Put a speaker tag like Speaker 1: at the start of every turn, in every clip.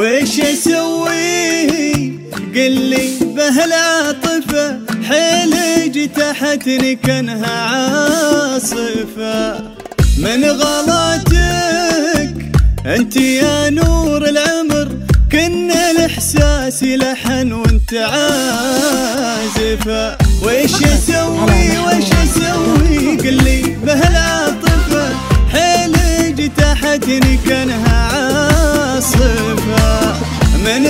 Speaker 1: وش اسوي قلي بهالعاطفة، حيل اجتاحتني كانها عاصفة. من غلطك انت يا نور العمر، كنا الاحساس لحن وانت عازفة. وش اسوي قلي بهالعاطفة، حيل اجتاحتني كانها عاصفة. من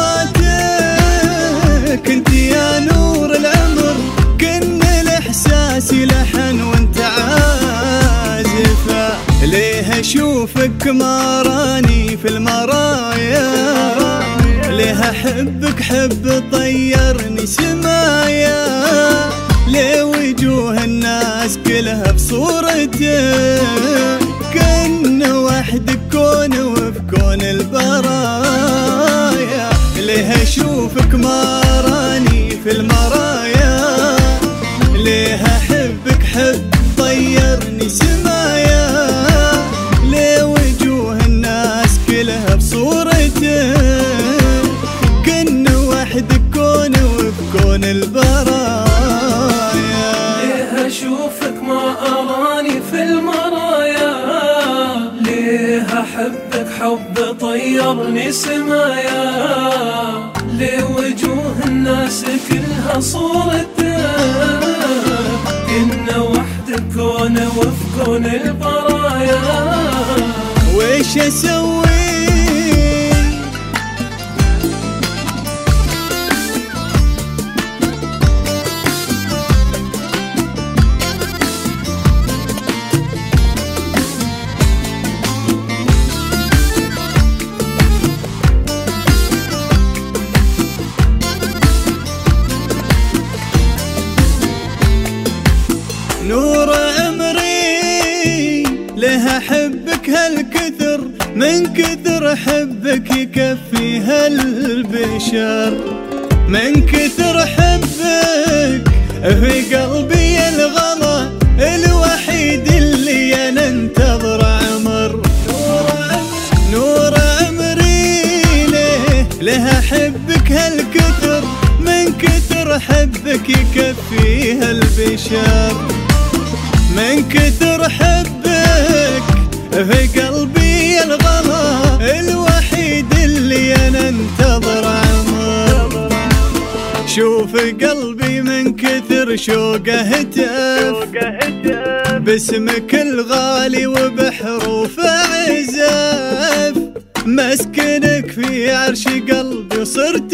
Speaker 1: غلطك انت يا نور العمر، كنا الاحساس لحن وانت عازفة. ليه اشوفك ما راني في المرايا، ليه احبك حب طيرني سمايا. ليه وجوه الناس كلها بصورتك، كن وحدك كون وفي كون البرايا. ليه اشوفك ما راني في المرايا، ليه احبك حب طيرني سمايا. ليه وجوه الناس كلها بصورتك، كن وحدك كون وفي كون البرايا.
Speaker 2: ليه اشوفك ما اراني في المرايا، ليه احبك حب طيرني سمايا. ليه وجوه الناس كلها صورتك، كن وحدك كون وفي كون البرايا.
Speaker 1: وش اسوي نور عمري، ليه احبك هالكثر، من كثر احبك يكفي هالبشر. من كثر احبك في قلبي الغلا، الوحيد اللي انا انتظر عمر. نور عمري، ليه احبك هالكثر، من كثر احبك يكفي هالبشر. من كثر حبك في قلبي الغلا، الوحيد اللي انا انتظر عمر. شوف قلبي من كثر شوقه هتف، باسمك الغالي وبحروف عزف. مسكنك في عرش قلبي صرت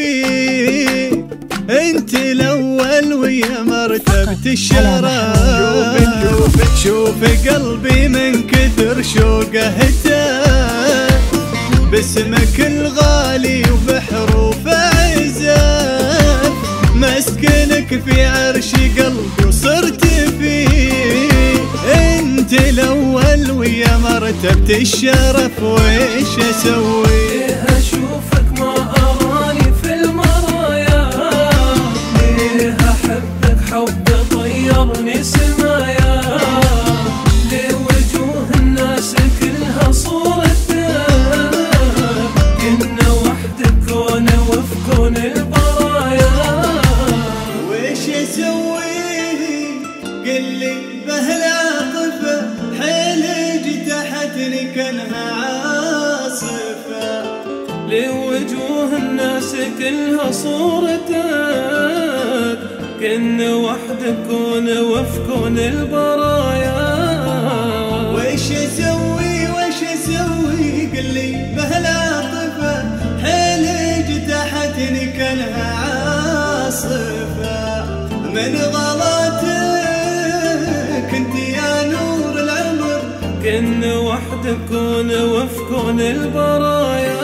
Speaker 1: فيه، انت الاول ويا مرتبة الشرف. شوف قلبي من كثر شوقه هتف، باسمك الغالي وبحروف عزف. مسكنك في عرش قلبي وصرت فيه، انت الاول ويا مرتبة الشرف. ويش اسوي
Speaker 2: اشوفك ما اراني في المرايا، ليه احبك حب طيرني سمايا. ليه وجوه الناس كلها صورتك، كن وحدك كون وفي كون البرايا.
Speaker 1: ويش اسوي قلي بهالعاطفة، حيل اجتاحتني كانها عاصفة.
Speaker 2: ليه وجوه الناس كلها صورتك، كن وحدك كون وفي كون البرايا.
Speaker 1: وش اسوي قلي بهالعاطفة، حيل اجتاحتني كانها عاصفة. من غلطك انت يا نور العمر،
Speaker 2: كن وحدك كون وفي كون البرايا.